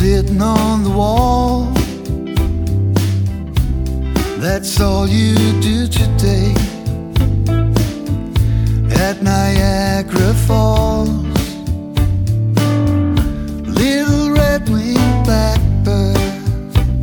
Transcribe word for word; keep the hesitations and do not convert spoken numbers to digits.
sitting on the wall. That's all you do today.